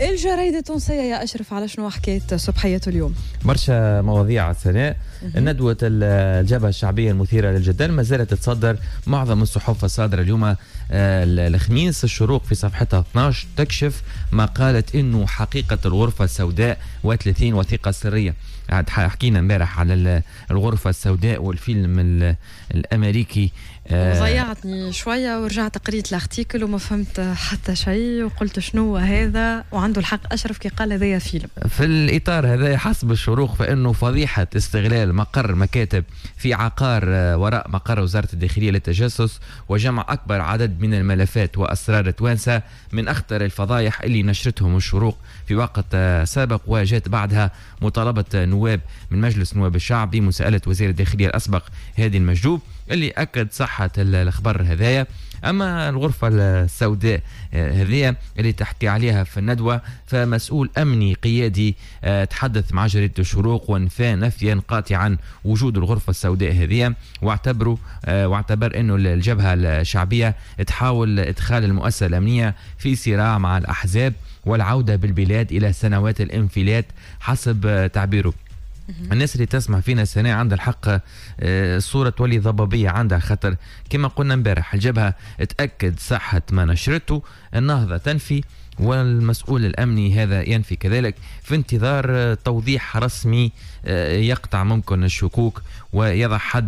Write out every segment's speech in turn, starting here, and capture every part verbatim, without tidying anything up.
الجرايد التونسية يا أشرف على شنو حكيت صبحية اليوم؟ برشا مواضيع سناء. ندوة الجبهة الشعبية المثيرة للجدل ما زالت تتصدر معظم الصحف الصادرة اليوم الخميس. الشروق في صفحتها اثناش تكشف ما قالت إنه حقيقة الغرفة السوداء وثلاثين وثيقة سرية. حكينا امبارح على الغرفة السوداء والفيلم الأمريكي. وضيعتني شوية ورجعت قريت الارتيكل وما فهمت حتى شيء وقلت شنو هذا، وعنده الحق أشرف كي قال هذايا فيلم. في الإطار هذا حسب الشروق فإنه فضيحة استغلال مقر مكاتب في عقار وراء مقر وزارة الداخلية للتجسس وجمع أكبر عدد من الملفات وأسرار توانسة من أخطر الفضايح اللي نشرتهم الشروق في وقت سابق، وجاءت بعدها مطالبة نواب من مجلس نواب الشعب بمساءلة وزير الداخلية الأسبق هادي المجدوب اللي أكد صحة الخبر هذايا. أما الغرفة السوداء هذه اللي تحكي عليها في الندوة فمسؤول أمني قيادي تحدث مع جريدة الشروق ونفى نفيا قاطعا وجود الغرفة السوداء هذه، واعتبروا واعتبر أنه الجبهة الشعبية تحاول إدخال المؤسسة الأمنية في صراع مع الأحزاب والعودة بالبلاد إلى سنوات الانفلات حسب تعبيره. الناس اللي تسمع فينا السنة عندها الحق الصورة تولي ضبابية عندها، خاطر كما قلنا امبارح الجبهة تأكد صحة ما نشرته، النهضة تنفي والمسؤول الأمني هذا ينفي كذلك، في انتظار توضيح رسمي يقطع ممكن الشكوك ويضع حد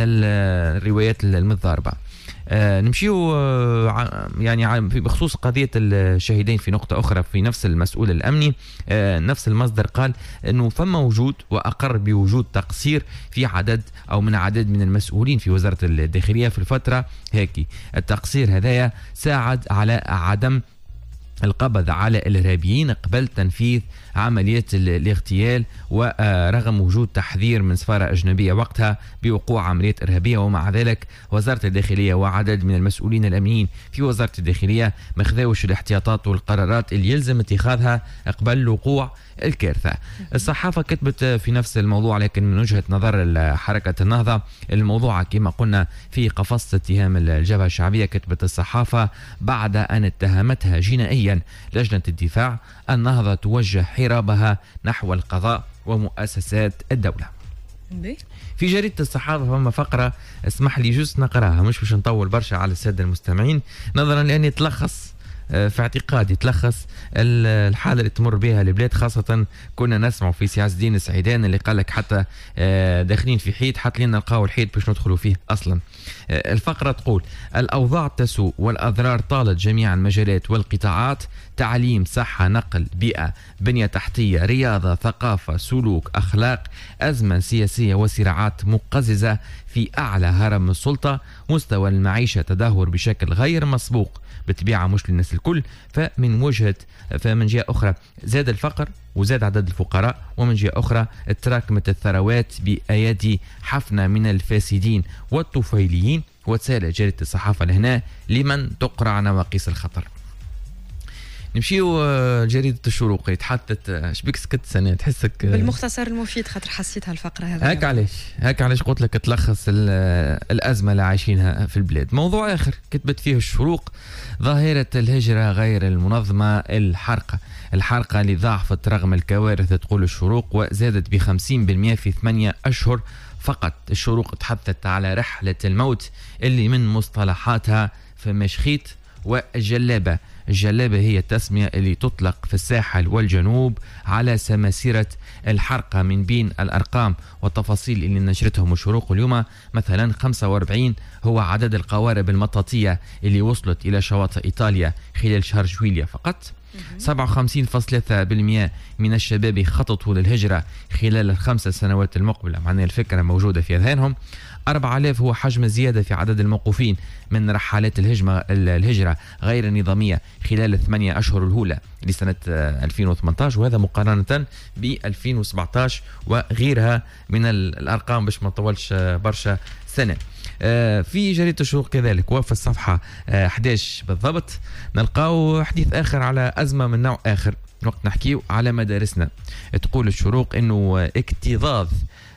للروايات المتضاربة. آه نمشيو آه يعني بخصوص قضية الشهيدين في نقطة أخرى في نفس المسؤول الأمني. آه نفس المصدر قال أنه فما وجود وأقر بوجود تقصير في عدد أو من عدد من المسؤولين في وزارة الداخلية في الفترة هيك. التقصير هذايا ساعد على عدم القبض على الإرهابيين قبل تنفيذ عمليات الاغتيال، ورغم وجود تحذير من سفارة أجنبية وقتها بوقوع عمليات إرهابية. ومع ذلك وزارة الداخلية وعدد من المسؤولين الأمنيين في وزارة الداخلية ما خذاوش الاحتياطات والقرارات اللي يلزم اتخاذها قبل وقوع الكارثة. الصحافة كتبت في نفس الموضوع لكن من وجهة نظر حركة النهضة الموضوع كما قلنا في قفص اتهام الجبهة الشعبية. كتبت الصحافة بعد أن اتهمتها جنائيا لجنة الدفاع النهضة توجه حرابها نحو القضاء ومؤسسات الدولة. في جريدة الصحافة فما فقرة اسمح لي جوست نقراها، مش باش نطول برشا على السادة المستمعين نظرا لأني تلخص في اعتقادي تلخص الحالة اللي تمر بها البلاد، خاصة كنا نسمع في سي عز الدين السعيدان اللي قال لك حتى داخلين في حيط حتى لنا نلقاو الحيط باش ندخلوا فيه أصلا. الفقرة تقول الأوضاع تسوء والأضرار طالت جميع المجالات والقطاعات، تعليم، صحة، نقل، بيئة، بنية تحتية، رياضة، ثقافة، سلوك، أخلاق، أزمة سياسية وصراعات مقززة في أعلى هرم السلطة، مستوى المعيشة تدهور بشكل غير مسبوق بطبيعة مش للناس الكل. فمن وجهة فمن جهة أخرى زاد الفقر وزاد عدد الفقراء، ومن جهة أخرى تراكمت الثروات بأيادي حفنة من الفاسدين والطفيليين. وتسال جريدة الصحافة لهنا لمن تقرع نواقيس الخطر. نمشيو جريدة الشروق اللي تحدثت شبيك سكت سنة تحسك بالمختصر المفيد خاطر حسيتها الفقرة هذا. هاك علاش هاك علاش قلت لك تلخص الأزمة اللي عايشينها في البلاد. موضوع آخر كتبت فيه الشروق ظاهرة الهجرة غير المنظمة، الحرقة الحرقة اللي ضاعفت رغم الكوارث تقول الشروق وزادت بخمسين بالمئة في ثمانية أشهر فقط. الشروق تحدثت على رحلة الموت اللي من مصطلحاتها في مشخيط والجلابة. الجلابة هي التسمية اللي تطلق في الساحل والجنوب على سماسرة الحرقة. من بين الأرقام والتفاصيل اللي نشرتهم الشروق اليوم مثلا خمسة وأربعين هو عدد القوارب المطاطية اللي وصلت إلى شواطئ إيطاليا خلال شهر جويلية فقط. سبعة وخمسين فاصلة ثلاثة بالمئة من الشباب خططوا للهجرة خلال الخمس سنوات المقبلة، معناها الفكرة موجودة في أذهانهم. أربعة آلاف هو حجم الزيادة في عدد الموقوفين من رحلات الهجمة الهجرة غير النظامية خلال الثمانية أشهر الأولى لسنة ألفين وثمانية عشر، وهذا مقارنة ب ألفين وسبعة عشر وغيرها من الأرقام باش ما نطولش برشا سنة. في جريدة الشروق كذلك وفي الصفحة أحد عشر بالضبط نلقاو حديث آخر على أزمة من نوع آخر وقت نحكيو على مدارسنا. تقول الشروق إنه اكتظاظ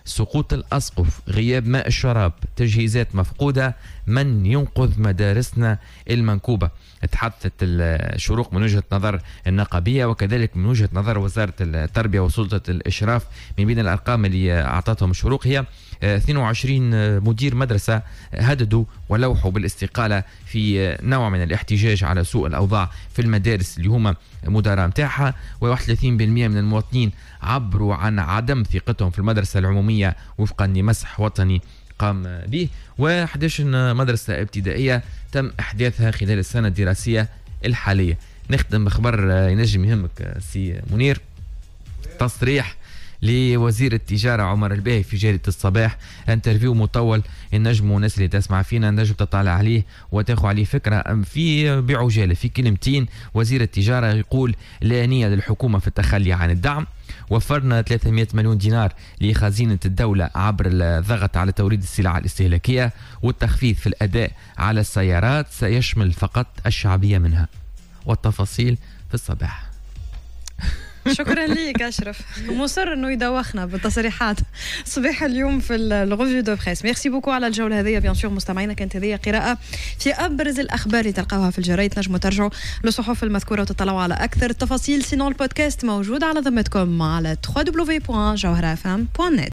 سقوط الأسقف، غياب ماء الشراب، تجهيزات مفقودة، من ينقذ مدارسنا المنكوبة. تحدثت الشروق من وجهة نظر النقابية وكذلك من وجهة نظر وزارة التربية وسلطة الإشراف. من بين الأرقام اللي أعطتهم الشروق هي اثنين وعشرين مدير مدرسة هددوا ولوحوا بالاستقالة في نوع من الاحتجاج على سوء الأوضاع في المدارس اللي هما مدراء متاعها، وواحد وثلاثين بالمئة من المواطنين عبروا عن عدم ثقتهم في المدرسة العمومية وفقا لمسح وطني قام به. وأحد عشر مدرسة ابتدائية تم إحداثها خلال السنة الدراسية الحالية. نخدم بخبر ينجم يهمك سي منير، تصريح لوزير التجارة عمر الباهي في جريدة الصباح، انترفيو مطول النجم الناس اللي تسمع فينا النجم تطلع عليه وتاخذ عليه فكرة في بعجالة. في كلمتين وزير التجارة يقول: لا نية للحكومة في التخلي عن الدعم، وفرنا ثلاثمئة مليون دينار لخزينة الدولة عبر الضغط على توريد السلع الاستهلاكية، والتخفيض في الأداء على السيارات سيشمل فقط الشعبية منها. والتفاصيل في الصباح. شكرا ليك أشرف، مصر انه يدوخنا بالتصريحات صباح اليوم في الغوفي دو بريس. ميرسي بوكو على الجوله هذه. بيان سور مستمعينا كانت هذه قراءه في ابرز الاخبار اللي تلقاوها في الجرايد. نجموا ترجعوا للصحف المذكوره وتطلعوا على اكثر التفاصيل. سينو البودكاست موجود على ذمتكم على دبليو دبليو دبليو دوت جوهره اف ام دوت نت.